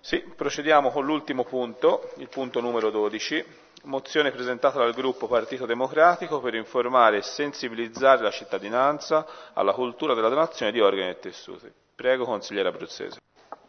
Sì, procediamo con l'ultimo punto, il punto numero 12, mozione presentata dal gruppo Partito Democratico per informare e sensibilizzare la cittadinanza alla cultura della donazione di organi e tessuti. Prego, consigliera Abruzzese.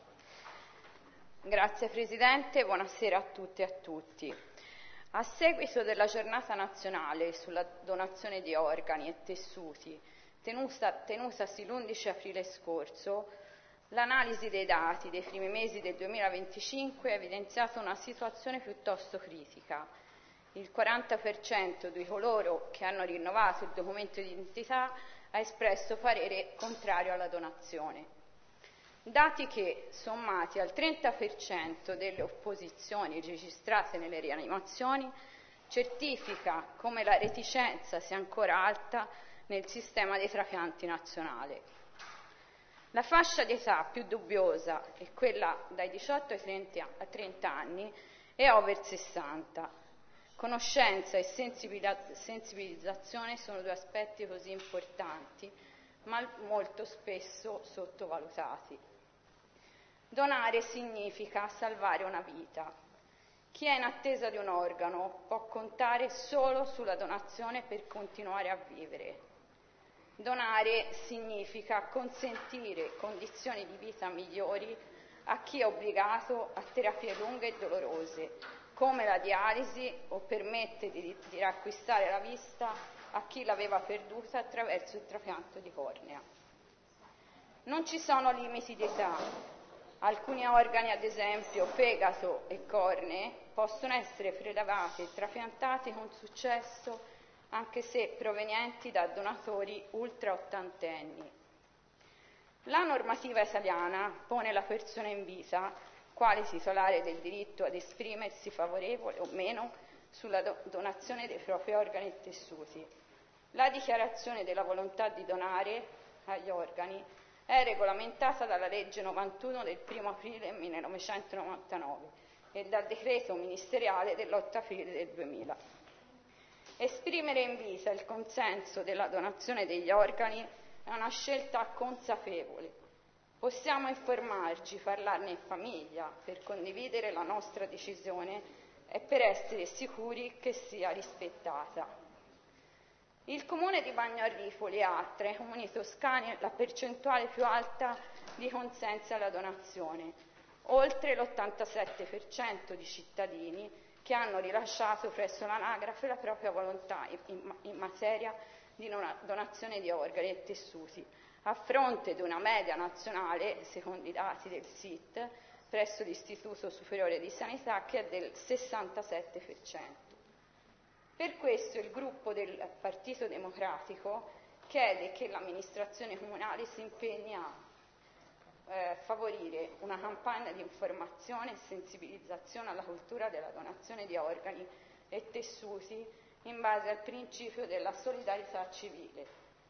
Grazie Presidente, buonasera a tutte e a tutti. A seguito della giornata nazionale sulla donazione di organi e tessuti, tenutasi l'11 aprile scorso, l'analisi dei dati dei primi mesi del 2025 ha evidenziato una situazione piuttosto critica. Il 40% di coloro che hanno rinnovato il documento di identità ha espresso parere contrario alla donazione. Dati che, sommati al 30% delle opposizioni registrate nelle rianimazioni, certifica come la reticenza sia ancora alta nel sistema dei trapianti nazionale. La fascia di età più dubbiosa è quella dai 18 ai 30 anni e over 60. Conoscenza e sensibilizzazione sono due aspetti così importanti, ma molto spesso sottovalutati. Donare significa salvare una vita. Chi è in attesa di un organo può contare solo sulla donazione per continuare a vivere. Donare significa consentire condizioni di vita migliori a chi è obbligato a terapie lunghe e dolorose, come la dialisi, o permette di riacquistare la vista a chi l'aveva perduta attraverso il trapianto di cornea. Non ci sono limiti di età. Alcuni organi, ad esempio fegato e cornee, possono essere prelevati e trapiantati con successo anche se provenienti da donatori ultra ottantenni. La normativa italiana pone la persona in vita quale titolare del diritto ad esprimersi favorevole o meno sulla donazione dei propri organi e tessuti. La dichiarazione della volontà di donare agli organi è regolamentata dalla legge 91 del 1 aprile 1999 e dal decreto ministeriale dell'8 aprile del 2000. Esprimere in vita il consenso della donazione degli organi è una scelta consapevole. Possiamo informarci, parlarne in famiglia, per condividere la nostra decisione e per essere sicuri che sia rispettata. Il comune di Bagnarrifoli ha, tra i comuni toscani, la percentuale più alta di consensi alla donazione, oltre l'87% di cittadini che hanno rilasciato presso l'anagrafe la propria volontà in materia di donazione di organi e tessuti, a fronte di una media nazionale, secondo i dati del SIT, presso l'Istituto Superiore di Sanità, che è del 67%. Per questo il gruppo del Partito Democratico chiede che l'amministrazione comunale si impegni a favorire una campagna di informazione e sensibilizzazione alla cultura della donazione di organi e tessuti in base al principio della solidarietà civile,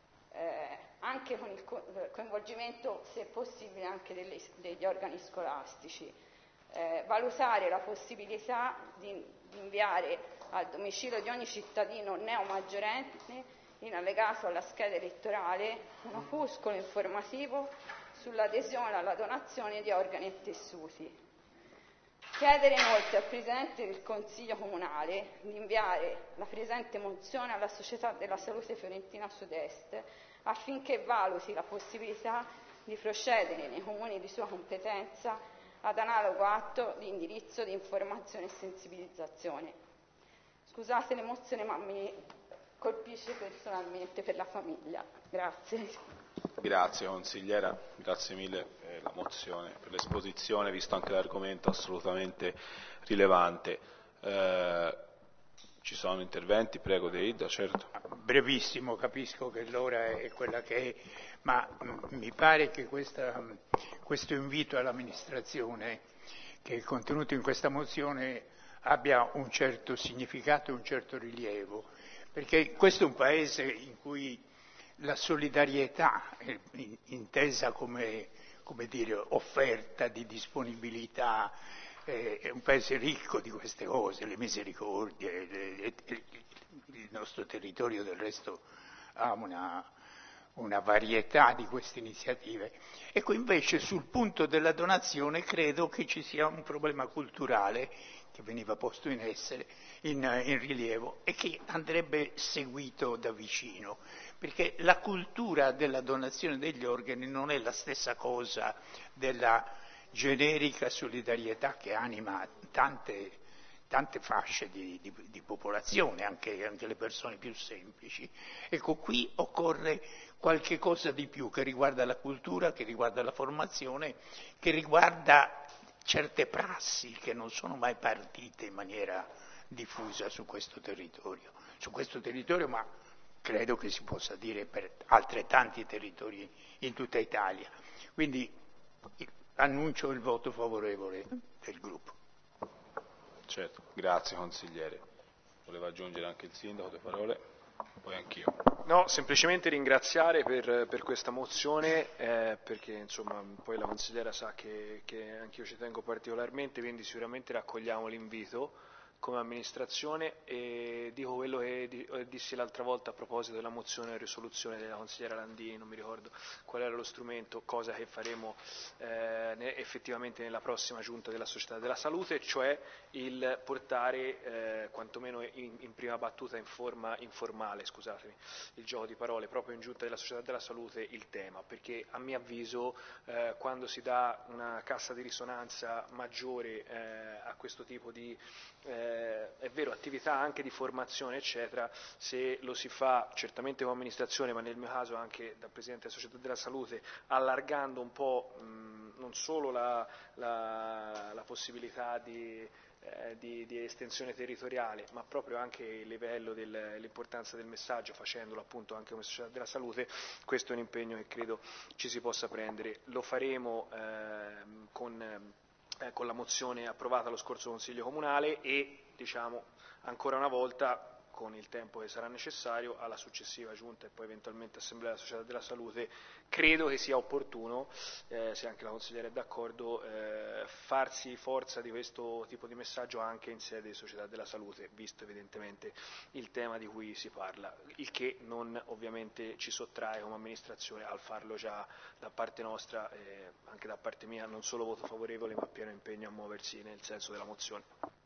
anche con il coinvolgimento, se possibile, anche degli organi scolastici. Valutare la possibilità di inviare al domicilio di ogni cittadino neomaggiorenne, in allegato alla scheda elettorale, un opuscolo informativo sull'adesione alla donazione di organi e tessuti. Chiedere inoltre al Presidente del Consiglio Comunale di inviare la presente mozione alla Società della Salute Fiorentina Sud-Est affinché valuti la possibilità di procedere nei comuni di sua competenza ad analogo atto di indirizzo di informazione e sensibilizzazione. Scusate l'emozione, ma mi colpisce personalmente per la famiglia. Grazie. Grazie consigliera, grazie mille per la mozione, per l'esposizione, visto anche l'argomento assolutamente rilevante. Ci sono interventi? Prego Deida, certo. Brevissimo, capisco che l'ora è quella che è, ma mi pare che questo invito all'amministrazione, che è contenuto in questa mozione, abbia un certo significato e un certo rilievo, perché questo è un paese in cui la solidarietà, intesa come dire, offerta di disponibilità, è un paese ricco di queste cose, le misericordie, il nostro territorio del resto ha una varietà di queste iniziative. Ecco, invece sul punto della donazione credo che ci sia un problema culturale che veniva posto in essere, in rilievo, e che andrebbe seguito da vicino, perché la cultura della donazione degli organi non è la stessa cosa della generica solidarietà che anima tante fasce di popolazione, anche le persone più semplici. Ecco, qui occorre qualche cosa di più che riguarda la cultura, che riguarda la formazione, che riguarda certe prassi che non sono mai partite in maniera diffusa su questo territorio, ma credo che si possa dire per altrettanti territori in tutta Italia. Quindi annuncio il voto favorevole del gruppo. Certo, grazie consigliere. Voleva aggiungere anche il sindaco 2 parole? Poi anch'io. No, semplicemente ringraziare per questa mozione, perché insomma poi la consigliera sa che anch'io ci tengo particolarmente, quindi sicuramente raccogliamo l'invito come amministrazione, e dico quello che dissi l'altra volta a proposito della mozione e risoluzione della consigliera Landini, non mi ricordo qual era lo strumento, cosa che faremo effettivamente nella prossima giunta della Società della Salute, cioè il portare quantomeno in prima battuta in forma informale, scusatemi il gioco di parole, proprio in giunta della Società della Salute il tema, perché a mio avviso quando si dà una cassa di risonanza maggiore a questo tipo di è vero, attività anche di formazione eccetera, se lo si fa certamente come amministrazione, ma nel mio caso anche da Presidente della Società della Salute, allargando un po' non solo la possibilità di estensione territoriale, ma proprio anche il livello dell'importanza del messaggio, facendolo appunto anche come Società della Salute, questo è un impegno che credo ci si possa prendere. Lo faremo con la mozione approvata allo scorso Consiglio Comunale e, diciamo, ancora una volta, con il tempo che sarà necessario, alla successiva Giunta e poi eventualmente Assemblea della Società della Salute, credo che sia opportuno, se anche la consigliera è d'accordo, farsi forza di questo tipo di messaggio anche in sede di Società della Salute, visto evidentemente il tema di cui si parla, il che non ovviamente ci sottrae come amministrazione al farlo già da parte nostra, anche da parte mia, non solo voto favorevole ma pieno impegno a muoversi nel senso della mozione.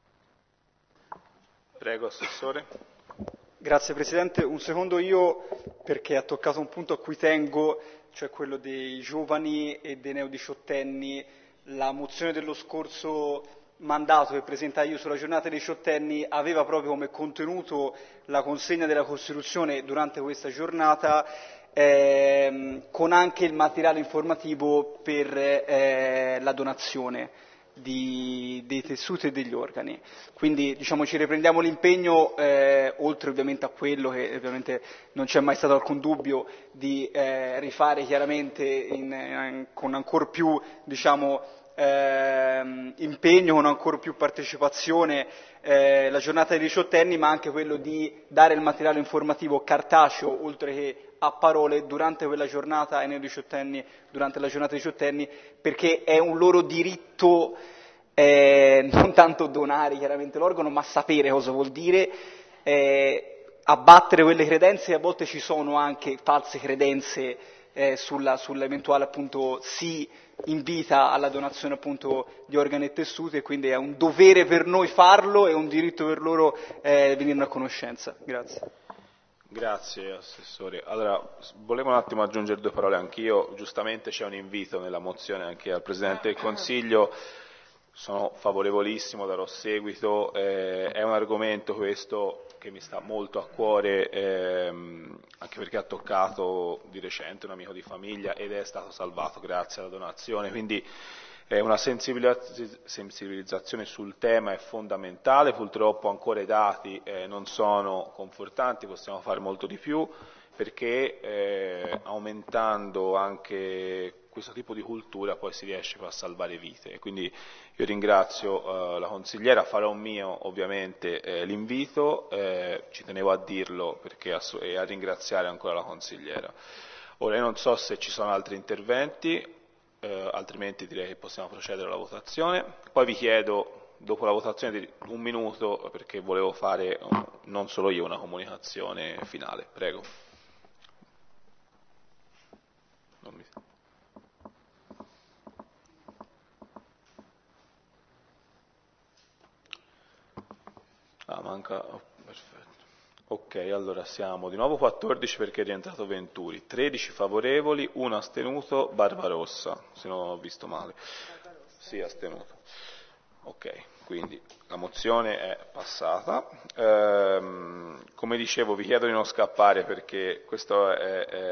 Prego, Assessore. Grazie Presidente. Un secondo io, perché ha toccato un punto a cui tengo, cioè quello dei giovani e dei neodiciottenni. La mozione dello scorso mandato che presentai io sulla giornata dei diciottenni aveva proprio come contenuto la consegna della Costituzione durante questa giornata, con anche il materiale informativo per la donazione dei tessuti e degli organi. Quindi diciamo ci riprendiamo l'impegno, oltre ovviamente a quello che ovviamente non c'è mai stato alcun dubbio, di rifare chiaramente con ancor più impegno, con ancor più partecipazione la giornata dei diciottenni, ma anche quello di dare il materiale informativo cartaceo oltre che a parole durante quella giornata ai neodiciottenni, durante la giornata dei diciottenni, perché è un loro diritto non tanto donare chiaramente l'organo, ma sapere cosa vuol dire, abbattere quelle credenze. A volte ci sono anche false credenze sull'eventuale appunto sì invita alla donazione appunto di organi e tessuti, e quindi è un dovere per noi farlo e un diritto per loro venirne a conoscenza. Grazie. Grazie Assessore. Allora, volevo un attimo aggiungere 2 parole anch'io. Giustamente c'è un invito nella mozione anche al Presidente del Consiglio. Sono favorevolissimo, darò seguito, è un argomento questo che mi sta molto a cuore, anche perché ha toccato di recente un amico di famiglia ed è stato salvato grazie alla donazione, quindi una sensibilizzazione sul tema è fondamentale. Purtroppo ancora i dati non sono confortanti, possiamo fare molto di più, perché aumentando anche questo tipo di cultura poi si riesce a salvare vite. E quindi io ringrazio la consigliera, farò mio ovviamente l'invito, ci tenevo a dirlo e a ringraziare ancora la consigliera. Ora io non so se ci sono altri interventi, altrimenti direi che possiamo procedere alla votazione. Poi vi chiedo dopo la votazione di 1 minuto, perché volevo fare non solo io una comunicazione finale. Prego. Manca. Perfetto. Ok, allora siamo di nuovo 14 perché è rientrato Venturi, 13 favorevoli, 1 astenuto, Barbarossa, se non ho visto male. Sì, astenuto. Ok, quindi la mozione è passata. Come dicevo, vi chiedo di non scappare perché questo è